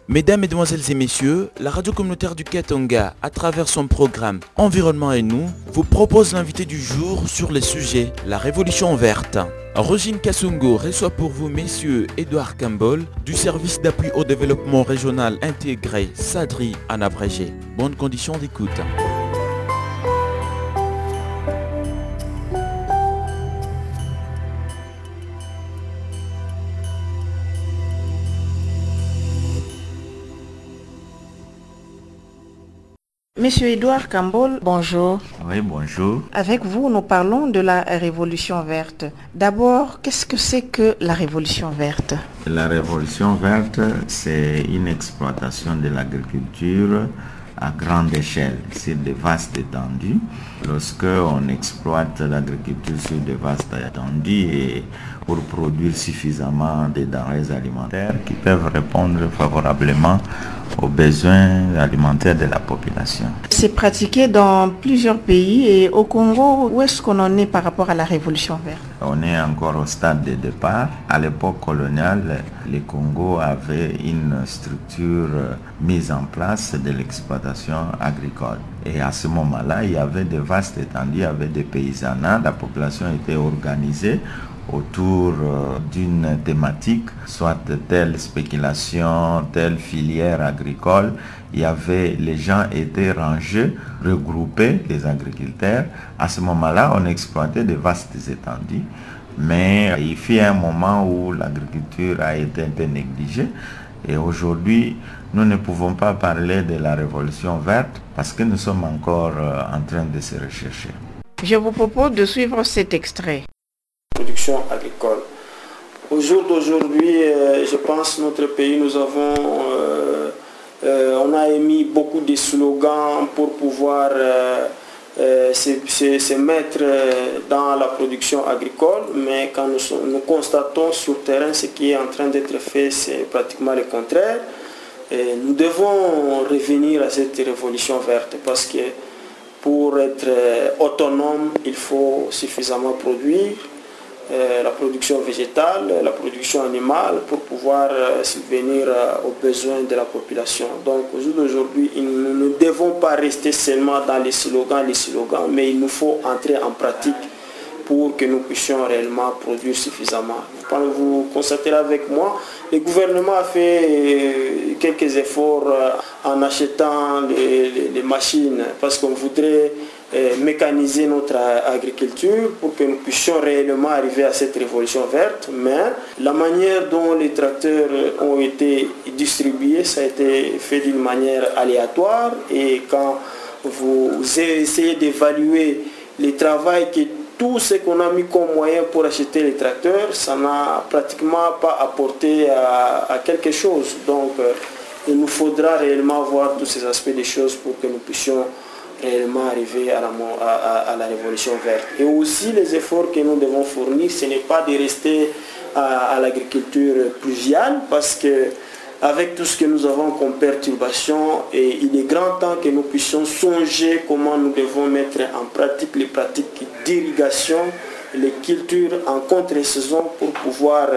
Mesdames, Mesdemoiselles et Messieurs, la radio communautaire du Katanga, à travers son programme Environnement et nous, vous propose l'invité du jour sur les sujets La Révolution verte. Rosine Kassungo reçoit pour vous messieurs Edouard Kambol du service d'appui au développement régional intégré SADRI en abrégé. Bonnes conditions d'écoute. Monsieur Edouard Kambol, bonjour. Oui, bonjour. Avec vous, nous parlons de la Révolution verte. D'abord, qu'est-ce que c'est que la Révolution verte? La Révolution verte, c'est une exploitation de l'agriculture à grande échelle, sur de vastes étendues. Lorsque on exploite l'agriculture sur de vastes étendues et pour produire suffisamment de denrées alimentaires qui peuvent répondre favorablement aux besoins alimentaires de la population. C'est pratiqué dans plusieurs pays et au Congo, où est-ce qu'on en est par rapport à la Révolution verte? On est encore au stade de départ. À l'époque coloniale, le Congo avait une structure mise en place de l'exploitation agricole. Et à ce moment-là, il y avait de vastes étendues, il y avait des paysanats, la population était organisée autour d'une thématique, soit de telle spéculation, telle filière agricole. Il y avait, les gens étaient rangés, regroupés, les agriculteurs. À ce moment-là, on exploitait de vastes étendues. Mais il fut un moment où l'agriculture a été un peu négligée. Et aujourd'hui, nous ne pouvons pas parler de la révolution verte parce que nous sommes encore en train de se rechercher. Je vous propose de suivre cet extrait. Production agricole. Au jour d'aujourd'hui, je pense notre pays, on a émis beaucoup de slogans pour pouvoir se mettre dans la production agricole, mais quand nous constatons sur terrain ce qui est en train d'être fait, c'est pratiquement le contraire. Et nous devons revenir à cette révolution verte parce que pour être autonome, il faut suffisamment produire. La production végétale, la production animale pour pouvoir subvenir aux besoins de la population. Donc au jour d'aujourd'hui, nous ne devons pas rester seulement dans les slogans, mais il nous faut entrer en pratique pour que nous puissions réellement produire suffisamment. Vous constaterez avec moi, le gouvernement a fait quelques efforts en achetant les machines parce qu'on voudrait mécaniser notre agriculture pour que nous puissions réellement arriver à cette révolution verte, mais la manière dont les tracteurs ont été distribués, ça a été fait d'une manière aléatoire et quand vous essayez d'évaluer le travail que tout ce qu'on a mis comme moyen pour acheter les tracteurs, ça n'a pratiquement pas apporté à quelque chose. Donc il nous faudra réellement voir tous ces aspects des choses pour que nous puissions réellement arriver à la révolution verte. Et aussi les efforts que nous devons fournir, ce n'est pas de rester à l'agriculture pluviale parce que avec tout ce que nous avons comme perturbation, et il est grand temps que nous puissions songer comment nous devons mettre en pratique les pratiques d'irrigation, les cultures en contre-saison pour pouvoir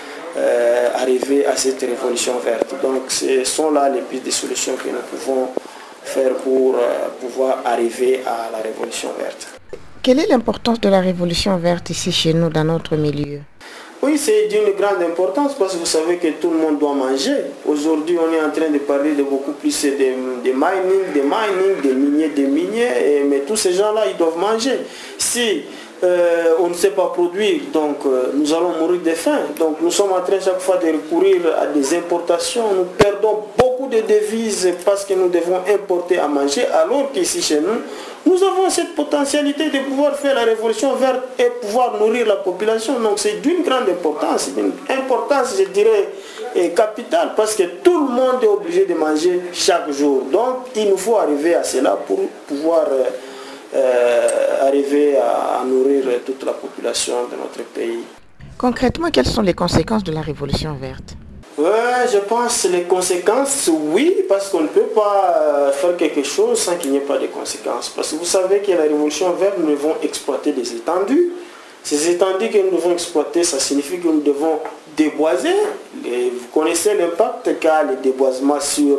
arriver à cette révolution verte. Donc ce sont là les pistes de solutions que nous pouvons faire pour pouvoir arriver à la révolution verte. Quelle est l'importance de la révolution verte ici chez nous, dans notre milieu? Oui, c'est d'une grande importance parce que vous savez que tout le monde doit manger. Aujourd'hui, on est en train de parler de beaucoup plus de mining, des miniers, mais tous ces gens-là, ils doivent manger. Si on ne sait pas produire, donc nous allons mourir de faim. Donc nous sommes en train chaque fois de recourir à des importations. Nous perdons beaucoup de devises parce que nous devons importer à manger, alors qu'ici chez nous, nous avons cette potentialité de pouvoir faire la révolution verte et pouvoir nourrir la population. Donc c'est d'une grande importance, d'une importance, je dirais, capitale, parce que tout le monde est obligé de manger chaque jour. Donc il nous faut arriver à cela pour pouvoir arriver à nourrir toute la population de notre pays. Concrètement, quelles sont les conséquences de la révolution verte? Je pense les conséquences, oui, parce qu'on ne peut pas faire quelque chose sans qu'il n'y ait pas de conséquences. Parce que vous savez que la révolution verte, nous devons exploiter des étendues. Ces étendues que nous devons exploiter, ça signifie que nous devons déboiser. Et vous connaissez l'impact qu'a le déboisement sur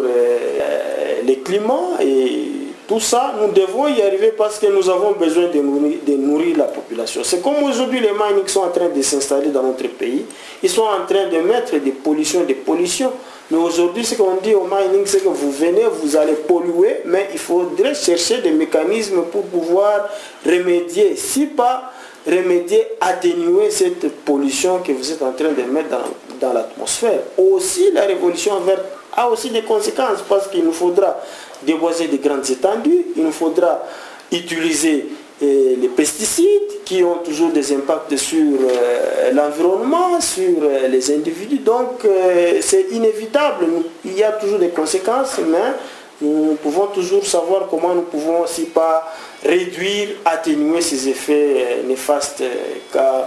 le climat et tout ça, nous devons y arriver parce que nous avons besoin de nourrir la population. C'est comme aujourd'hui les minings sont en train de s'installer dans notre pays. Ils sont en train de mettre des pollutions. Mais aujourd'hui, ce qu'on dit au mining, c'est que vous venez, vous allez polluer, mais il faudrait chercher des mécanismes pour pouvoir remédier. Si pas remédier, atténuer cette pollution que vous êtes en train de mettre dans l'atmosphère. Aussi, la révolution verte a aussi des conséquences parce qu'il nous faudra déboiser de grandes étendues, il nous faudra utiliser les pesticides qui ont toujours des impacts sur l'environnement, sur les individus. Donc c'est inévitable, il y a toujours des conséquences, mais nous pouvons toujours savoir comment nous pouvons aussi pas réduire, atténuer ces effets néfastes qu'a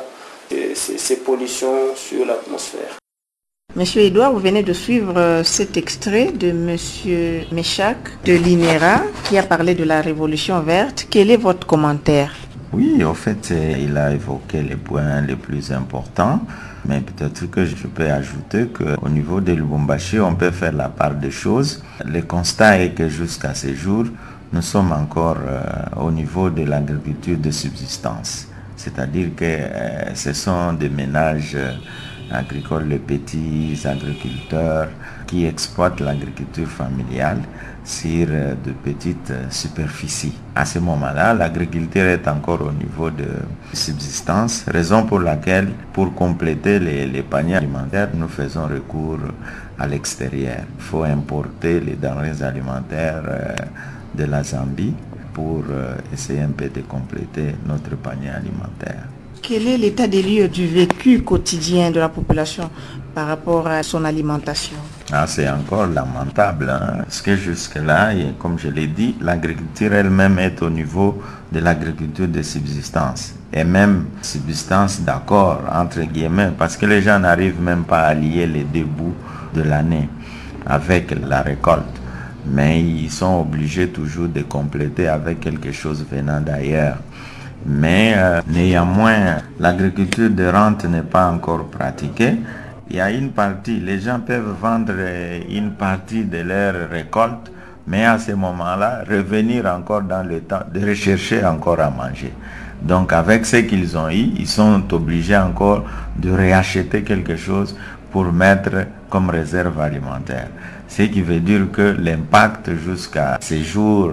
ces pollutions sur l'atmosphère. Monsieur Edouard, vous venez de suivre cet extrait de Monsieur Méchac de l'INERA qui a parlé de la révolution verte. Quel est votre commentaire? Oui, en fait, il a évoqué les points les plus importants, mais peut-être que je peux ajouter qu'au niveau de Lubumbashi, on peut faire la part des choses. Le constat est que jusqu'à ce jour, nous sommes encore au niveau de l'agriculture de subsistance. C'est-à-dire que ce sont des ménages agricoles, les petits agriculteurs qui exploitent l'agriculture familiale sur de petites superficies. À ce moment-là, l'agriculture est encore au niveau de subsistance, raison pour laquelle, pour compléter les paniers alimentaires, nous faisons recours à l'extérieur. Il faut importer les denrées alimentaires de la Zambie pour essayer un peu de compléter notre panier alimentaire. Quel est l'état des lieux du vécu quotidien de la population par rapport à son alimentation? C'est encore lamentable, parce que jusque-là, comme je l'ai dit, l'agriculture elle-même est au niveau de l'agriculture de subsistance. Et même subsistance d'accord, entre guillemets, parce que les gens n'arrivent même pas à lier les deux bouts de l'année avec la récolte. Mais ils sont obligés toujours de compléter avec quelque chose venant d'ailleurs. Mais néanmoins, l'agriculture de rente n'est pas encore pratiquée. Il y a une partie, les gens peuvent vendre une partie de leur récolte, mais à ce moment-là, revenir encore dans le temps de rechercher encore à manger. Donc avec ce qu'ils ont eu, ils sont obligés encore de réacheter quelque chose pour mettre comme réserve alimentaire. Ce qui veut dire que l'impact jusqu'à ces jours,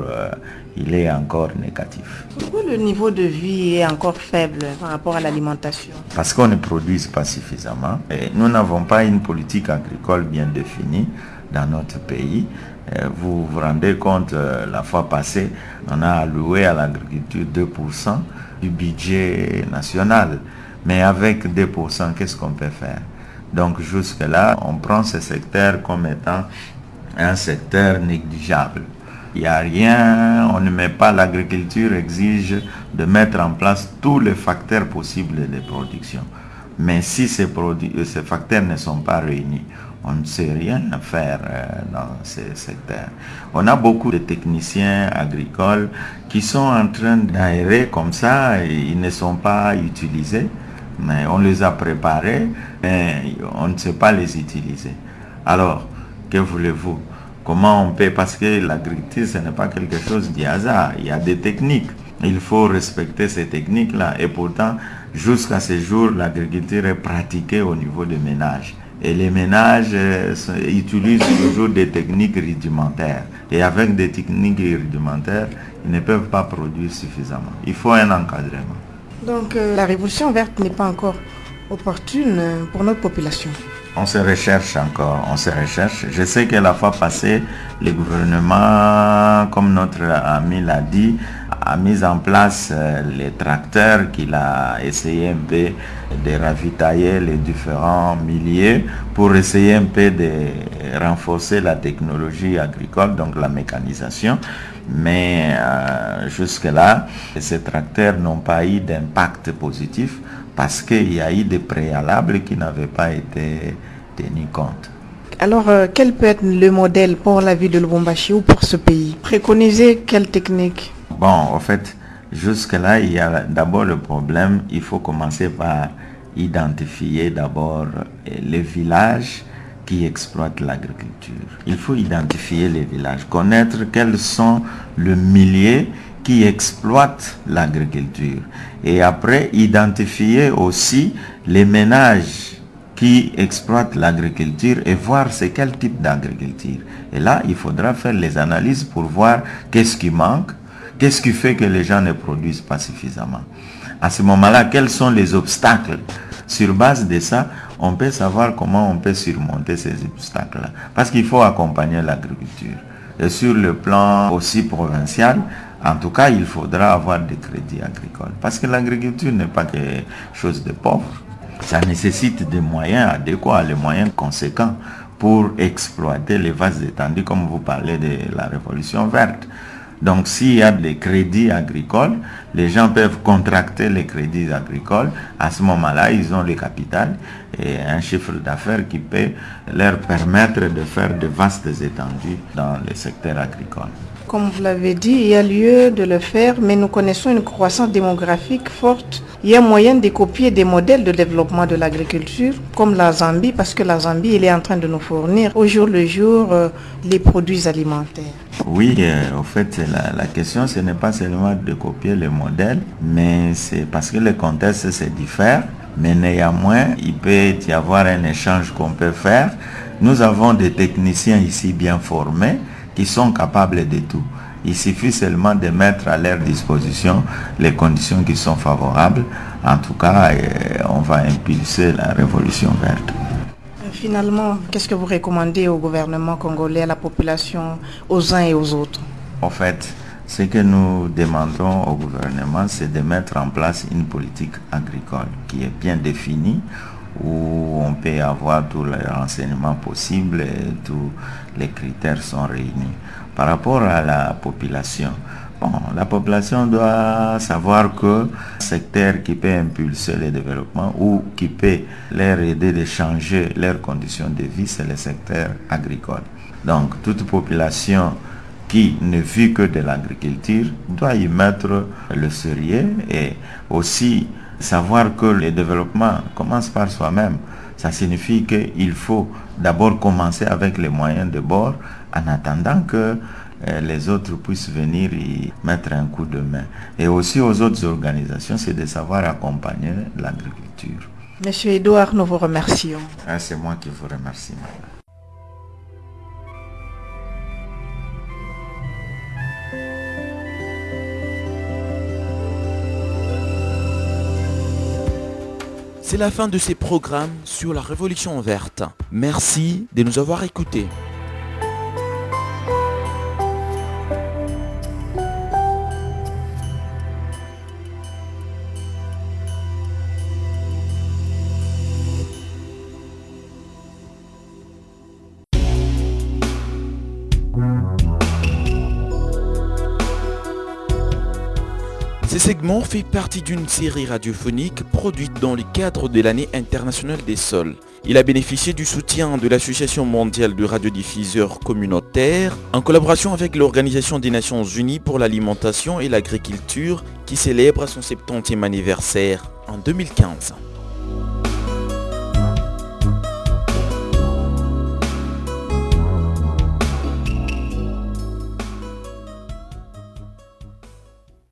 il est encore négatif. Pourquoi le niveau de vie est encore faible par rapport à l'alimentation? Parce qu'on ne produit pas suffisamment. Et nous n'avons pas une politique agricole bien définie dans notre pays. Vous vous rendez compte, la fois passée, on a alloué à l'agriculture 2% du budget national. Mais avec 2%, qu'est-ce qu'on peut faire? Donc jusque-là, on prend ce secteur comme étant un secteur négligeable. Il n'y a rien, on ne met pas, l'agriculture exige de mettre en place tous les facteurs possibles de production. Mais si ces facteurs ne sont pas réunis, on ne sait rien faire dans ces secteurs. On a beaucoup de techniciens agricoles qui sont en train d'aérer comme ça et ils ne sont pas utilisés. Mais on les a préparés, mais on ne sait pas les utiliser. Alors, que voulez-vous? Comment on peut? Parce que l'agriculture, ce n'est pas quelque chose du hasard. Il y a des techniques. Il faut respecter ces techniques-là. Et pourtant, jusqu'à ce jour, l'agriculture est pratiquée au niveau des ménages. Et les ménages utilisent toujours des techniques rudimentaires. Et avec des techniques rudimentaires, ils ne peuvent pas produire suffisamment. Il faut un encadrement. Donc la révolution verte n'est pas encore opportune pour notre population. On se recherche encore, on se recherche. Je sais que la fois passée, le gouvernement, comme notre ami l'a dit, a mis en place les tracteurs qu'il a essayé un peu de ravitailler les différents milieux pour essayer un peu de renforcer la technologie agricole, donc la mécanisation. Mais jusque-là, ces tracteurs n'ont pas eu d'impact positif parce qu'il y a eu des préalables qui n'avaient pas été tenus compte. Alors, quel peut être le modèle pour la ville de Lubumbashi ou pour ce pays? Préconisez quelle technique? Bon, en fait, jusque-là, il y a d'abord le problème, il faut commencer par identifier d'abord les villages qui exploitent l'agriculture. Il faut identifier les villages, connaître quels sont les milliers qui exploitent l'agriculture. Et après, identifier aussi les ménages qui exploitent l'agriculture et voir c'est quel type d'agriculture. Et là, il faudra faire les analyses pour voir qu'est-ce qui manque, qu'est-ce qui fait que les gens ne produisent pas suffisamment. À ce moment-là, quels sont les obstacles? Sur base de ça, on peut savoir comment on peut surmonter ces obstacles-là. Parce qu'il faut accompagner l'agriculture. Et sur le plan aussi provincial, en tout cas, il faudra avoir des crédits agricoles. Parce que l'agriculture n'est pas quelque chose de pauvre. Ça nécessite des moyens adéquats, les moyens conséquents pour exploiter les vastes étendues, comme vous parlez de la révolution verte. Donc s'il y a des crédits agricoles, les gens peuvent contracter les crédits agricoles. À ce moment-là, ils ont le capital et un chiffre d'affaires qui peut leur permettre de faire de vastes étendues dans le secteur agricole. Comme vous l'avez dit, il y a lieu de le faire, mais nous connaissons une croissance démographique forte. Il y a moyen de copier des modèles de développement de l'agriculture, comme la Zambie, parce que la Zambie, elle est en train de nous fournir au jour le jour les produits alimentaires. Oui, au fait, la question, ce n'est pas seulement de copier les modèles, mais c'est parce que le contexte se diffère. Mais néanmoins, il peut y avoir un échange qu'on peut faire. Nous avons des techniciens ici bien formés qui sont capables de tout. Il suffit seulement de mettre à leur disposition les conditions qui sont favorables. En tout cas, on va impulser la révolution verte. Finalement, qu'est-ce que vous recommandez au gouvernement congolais, à la population, aux uns et aux autres? En fait, ce que nous demandons au gouvernement, c'est de mettre en place une politique agricole qui est bien définie, où on peut avoir tous les renseignements possibles et tous les critères sont réunis. Par rapport à la population, la population doit savoir que le secteur qui peut impulser le développement ou qui peut leur aider de changer leurs conditions de vie, c'est le secteur agricole. Donc, toute population qui ne vit que de l'agriculture doit y mettre le sérieux et aussi savoir que le développement commence par soi-même. Ça signifie qu'il faut d'abord commencer avec les moyens de bord en attendant que les autres puissent venir y mettre un coup de main. Et aussi aux autres organisations, c'est de savoir accompagner l'agriculture. Monsieur Edouard, nous vous remercions. C'est moi qui vous remercie, madame. C'est la fin de ces programmes sur la Révolution verte. Merci de nous avoir écoutés. Ce segment fait partie d'une série radiophonique produite dans le cadre de l'année internationale des sols. Il a bénéficié du soutien de l'Association mondiale de radiodiffuseurs communautaires en collaboration avec l'Organisation des Nations Unies pour l'alimentation et l'agriculture qui célèbre son 70e anniversaire en 2015.